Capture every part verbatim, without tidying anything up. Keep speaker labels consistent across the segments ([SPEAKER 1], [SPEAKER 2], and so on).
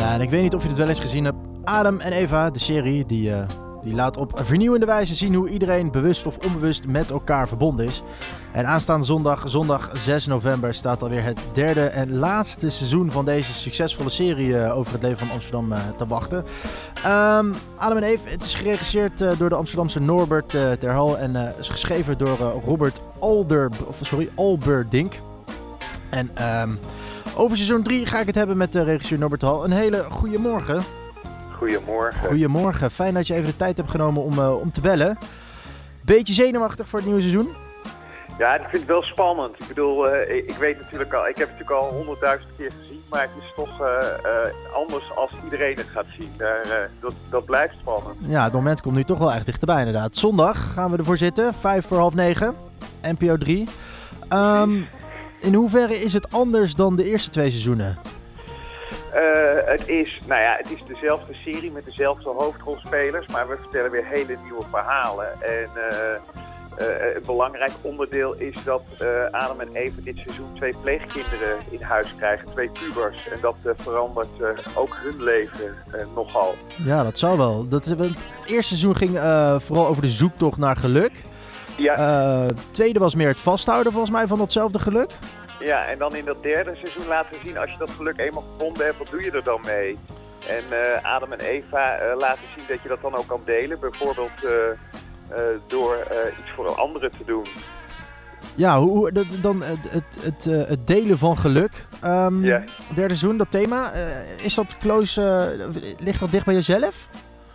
[SPEAKER 1] Ja, en ik weet niet of je het wel eens gezien hebt. Adam en Eva, de serie, die, uh, die laat op vernieuwende wijze zien hoe iedereen bewust of onbewust met elkaar verbonden is. En aanstaande zondag, zondag zes november, staat alweer het derde en laatste seizoen van deze succesvolle serie uh, over het leven van Amsterdam uh, te wachten. Um, Adam en Eve, het is geregisseerd uh, door de Amsterdamse Norbert uh, Terhal en uh, is geschreven door uh, Robert Alder, of, sorry, Alberdink. En um, over seizoen drie ga ik het hebben met de regisseur Norbert Terhal. Een hele goede morgen.
[SPEAKER 2] Goedemorgen.
[SPEAKER 1] Goedemorgen. Fijn dat je even de tijd hebt genomen om, uh, om te bellen. Beetje zenuwachtig voor het nieuwe seizoen?
[SPEAKER 2] Ja, ik vind het wel spannend. Ik bedoel, uh, ik weet natuurlijk al, ik heb het natuurlijk al honderdduizend keer gezien, maar het is toch uh, uh, anders als iedereen het gaat zien. Daar, uh, dat, dat blijft spannend.
[SPEAKER 1] Ja, het moment komt nu toch wel echt dichterbij inderdaad. Zondag gaan we ervoor zitten, vijf voor half negen, N P O drie. Um, in hoeverre is het anders dan de eerste twee seizoenen?
[SPEAKER 2] Uh, het is, nou ja, het is dezelfde serie met dezelfde hoofdrolspelers, maar we vertellen weer hele nieuwe verhalen. En uh, uh, een belangrijk onderdeel is dat uh, Adam en Eva dit seizoen twee pleegkinderen in huis krijgen, twee pubers. En dat uh, verandert uh, ook hun leven uh, nogal.
[SPEAKER 1] Ja, dat zou wel. Dat, het eerste seizoen ging uh, vooral over de zoektocht naar geluk.
[SPEAKER 2] Ja.
[SPEAKER 1] Uh, het tweede was meer het vasthouden volgens mij van datzelfde geluk.
[SPEAKER 2] Ja, en dan in dat derde seizoen laten we zien, als je dat geluk eenmaal gevonden hebt, wat doe je er dan mee? En uh, Adam en Eva uh, laten zien dat je dat dan ook kan delen, bijvoorbeeld uh, uh, door uh, iets voor anderen te doen.
[SPEAKER 1] Ja, hoe, dat, dan het, het, het, uh, het delen van geluk. Um,
[SPEAKER 2] ja.
[SPEAKER 1] Derde seizoen, dat thema, uh, is dat close, uh, ligt dat dicht bij jezelf?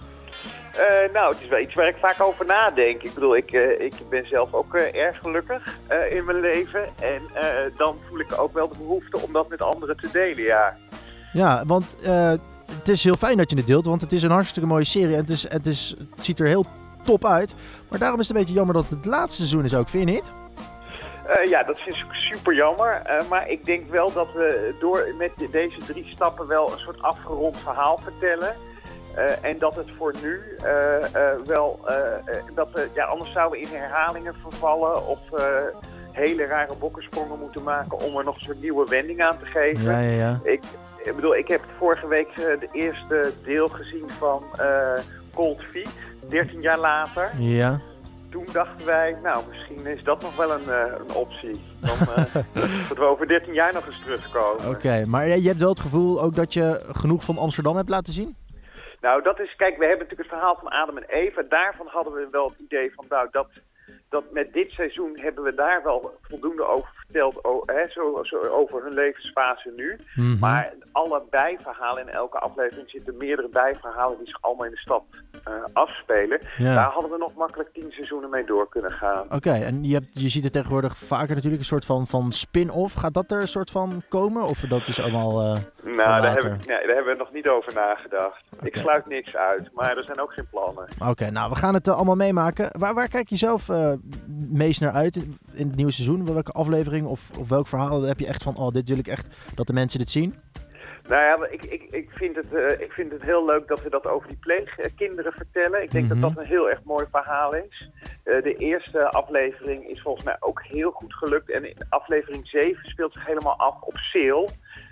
[SPEAKER 2] Uh, nou, het is wel iets waar ik vaak over nadenk. Ik bedoel, ik, uh, ik ben zelf ook uh, erg gelukkig uh, in mijn leven. En uh, dan voel ik ook wel de behoefte om dat met anderen te delen, ja.
[SPEAKER 1] Ja, want uh, het is heel fijn dat je het deelt, want het is een hartstikke mooie serie. En het, is, het, is, het ziet er heel top uit. Maar daarom is het een beetje jammer dat het laatste seizoen is ook, vind je niet?
[SPEAKER 2] Uh, ja, dat vind ik super jammer. Uh, maar ik denk wel dat we door met deze drie stappen wel een soort afgerond verhaal vertellen. Uh, en dat het voor nu uh, uh, wel, uh, uh, dat we, ja, anders zouden we in herhalingen vervallen of uh, hele rare bokkensprongen moeten maken om er nog een soort nieuwe wending aan te geven.
[SPEAKER 1] Ja, ja, ja.
[SPEAKER 2] Ik, ik bedoel, ik heb vorige week uh, de eerste deel gezien van uh, Cold Feet, dertien jaar later.
[SPEAKER 1] Ja.
[SPEAKER 2] Toen dachten wij, nou, misschien is dat nog wel een, uh, een optie. Dan, uh, dat we over dertien jaar nog eens terugkomen.
[SPEAKER 1] Oké, okay, maar je hebt wel het gevoel ook dat je genoeg van Amsterdam hebt laten zien?
[SPEAKER 2] Nou, dat is, kijk, we hebben natuurlijk het verhaal van Adam en Eva. Daarvan hadden we wel het idee van, nou, dat, dat met dit seizoen hebben we daar wel voldoende over verteld, oh, hè, zo, zo, over hun levensfase nu. Mm-hmm. Maar alle bijverhalen, in elke aflevering zitten meerdere bijverhalen die zich allemaal in de stad uh, afspelen. Ja. Daar hadden we nog makkelijk tien seizoenen mee door kunnen gaan.
[SPEAKER 1] Oké, okay, en je, hebt, je ziet er tegenwoordig vaker natuurlijk een soort van, van spin-off. Gaat dat er een soort van komen? Of dat is allemaal uh,
[SPEAKER 2] Nou, daar hebben, nee, daar hebben we nog niet over nagedacht. Okay. Ik sluit niks uit, maar er zijn ook geen plannen.
[SPEAKER 1] Oké, okay, nou, we gaan het uh, allemaal meemaken. Waar, waar kijk je zelf uh, meest naar uit in, in het nieuwe seizoen? Welke aflevering of, of welk verhaal heb je echt van, oh, dit wil ik echt dat de mensen dit zien?
[SPEAKER 2] Nou ja, ik, ik, ik, vind het, uh, ik vind het heel leuk dat we dat over die pleegkinderen vertellen. Ik denk mm-hmm. dat dat een heel erg mooi verhaal is. Uh, de eerste aflevering is volgens mij ook heel goed gelukt. En in aflevering zeven speelt zich helemaal af op Seel.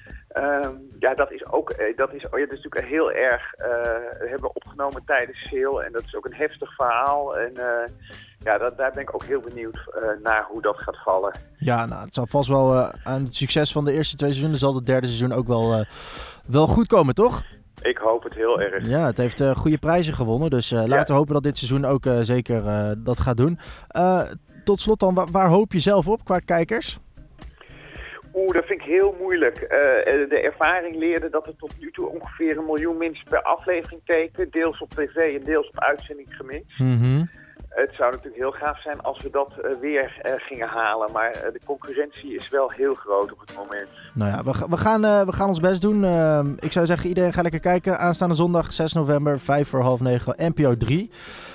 [SPEAKER 2] Um, ja, dat is ook dat is, oh ja, dat is natuurlijk heel erg uh, hebben we opgenomen tijdens Seel. En dat is ook een heftig verhaal. En uh, ja, dat, daar ben ik ook heel benieuwd uh, naar hoe dat gaat vallen.
[SPEAKER 1] Ja, nou, het zal vast wel uh, aan het succes van de eerste twee seizoenen zal het derde seizoen ook wel, uh, wel goed komen, toch?
[SPEAKER 2] Ik hoop het heel erg.
[SPEAKER 1] Ja, het heeft uh, goede prijzen gewonnen. Dus uh, laten we ja. hopen dat dit seizoen ook uh, zeker uh, dat gaat doen. Uh, tot slot dan, waar, waar hoop je zelf op qua kijkers?
[SPEAKER 2] Oeh, dat vind ik heel moeilijk. Uh, de ervaring leerde dat er tot nu toe ongeveer een miljoen mensen per aflevering keken. Deels op tv en deels op uitzending gemixt.
[SPEAKER 1] Mm-hmm.
[SPEAKER 2] Het zou natuurlijk heel gaaf zijn als we dat uh, weer uh, gingen halen. Maar uh, de concurrentie is wel heel groot op het moment.
[SPEAKER 1] Nou ja, we, we, gaan, uh, we gaan ons best doen. Uh, ik zou zeggen, iedereen ga lekker kijken. Aanstaande zondag zes november, vijf voor half negen, N P O drie.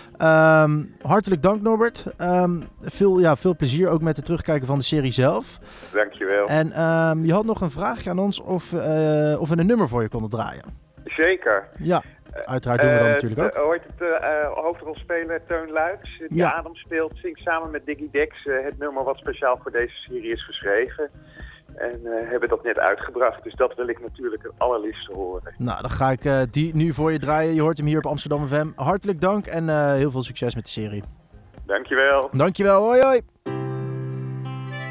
[SPEAKER 1] Um, hartelijk dank, Norbert. Um, veel, ja, veel plezier ook met het terugkijken van de serie zelf.
[SPEAKER 2] Dankjewel.
[SPEAKER 1] En um, je had nog een vraagje aan ons of, uh, of we een nummer voor je konden draaien.
[SPEAKER 2] Zeker.
[SPEAKER 1] Ja, uiteraard doen we dat uh, natuurlijk ook.
[SPEAKER 2] Uh, Hoort het uh, uh, hoofdrolspeler Teun Luijks, die ja. Adam speelt, zingt samen met Diggy Dex uh, het nummer wat speciaal voor deze serie is geschreven. En uh, hebben dat net uitgebracht. Dus dat wil ik natuurlijk het allerliefste horen.
[SPEAKER 1] Nou, dan ga ik uh, die nu voor je draaien. Je hoort hem hier op Amsterdam F M. Hartelijk dank en uh, heel veel succes met de serie.
[SPEAKER 2] Dankjewel.
[SPEAKER 1] Dankjewel. Hoi hoi.